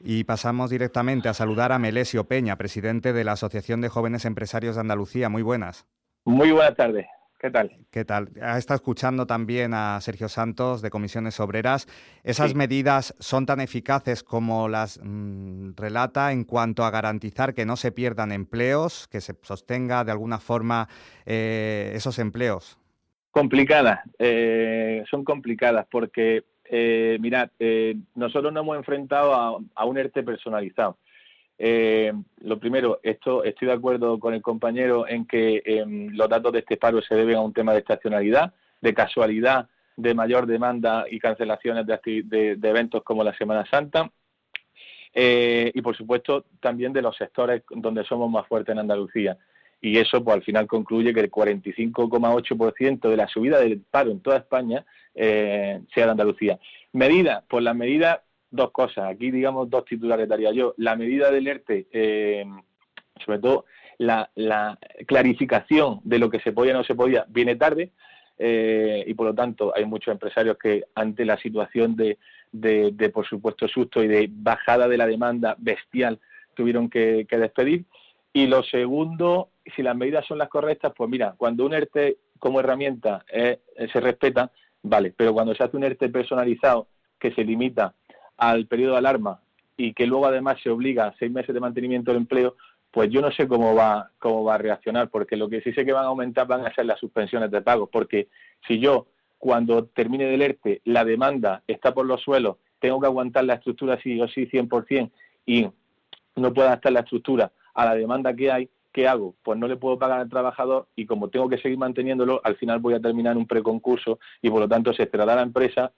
Y pasamos directamente a saludar a Melesio Peña, presidente de la Asociación de Jóvenes Empresarios de Andalucía. Muy buenas. Muy buenas tardes. ¿Qué tal? ¿Qué tal? Ha estado escuchando también a Sergio Santos de Comisiones Obreras. ¿Esas Sí, medidas son tan eficaces como las relata en cuanto a garantizar que no se pierdan empleos, que se sostenga de alguna forma esos empleos? complicadas. Son complicadas porque, mirad, nosotros nos hemos enfrentado a un ERTE personalizado. Lo primero, estoy de acuerdo con el compañero en que los datos de este paro se deben a un tema de estacionalidad, de casualidad, de mayor demanda y cancelaciones de eventos como la Semana Santa. Y por supuesto también de los sectores donde somos más fuertes en Andalucía. Y eso pues al final concluye que el 45,8% de la subida del paro en toda España sea de Andalucía. Medidas, pues las medidas, dos cosas. Aquí digamos dos titulares daría yo. La medida del ERTE, sobre todo la clarificación de lo que se podía y no se podía, viene tarde. Y por lo tanto hay muchos empresarios que ante la situación de por supuesto susto y de bajada de la demanda bestial tuvieron que despedir. Y lo segundo, si las medidas son las correctas, pues mira, cuando un ERTE como herramienta se respeta, vale, pero cuando se hace un ERTE personalizado que se limita al periodo de alarma y que luego además se obliga a 6 meses de mantenimiento del empleo, pues yo no sé cómo va a reaccionar, porque lo que sí sé que van a aumentar van a ser las suspensiones de pagos, porque si yo, cuando termine del ERTE, la demanda está por los suelos, tengo que aguantar la estructura sí o sí 100% y no puedo adaptar la estructura a la demanda que hay, ¿qué hago? Pues no le puedo pagar al trabajador y como tengo que seguir manteniéndolo, al final voy a terminar en un preconcurso y por lo tanto se cerrará la empresa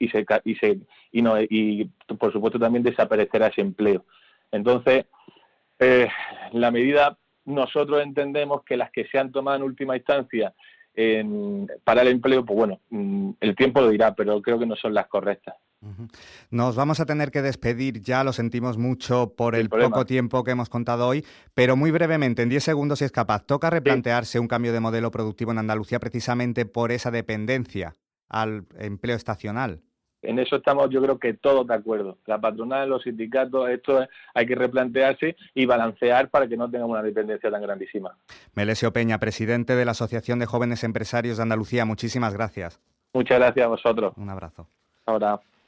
y por supuesto también desaparecerá ese empleo. Entonces, la medida, nosotros entendemos que las que se han tomado en última instancia para el empleo, pues bueno, el tiempo lo dirá, pero creo que no son las correctas. Ujú. Nos vamos a tener que despedir ya, lo sentimos mucho por Sin el poco problema. tiempo que hemos contado hoy, pero muy brevemente, en 10 segundos si es capaz, ¿toca Sí. replantearse un cambio de modelo productivo en Andalucía precisamente por esa dependencia al empleo estacional? En eso estamos, yo creo que todos de acuerdo. La patronal, los sindicatos, hay que replantearse y balancear para que no tengamos una dependencia tan grandísima. Melesio Peña, presidente de la Asociación de Jóvenes Empresarios de Andalucía, muchísimas gracias. Muchas gracias a vosotros. Un abrazo. Ahora.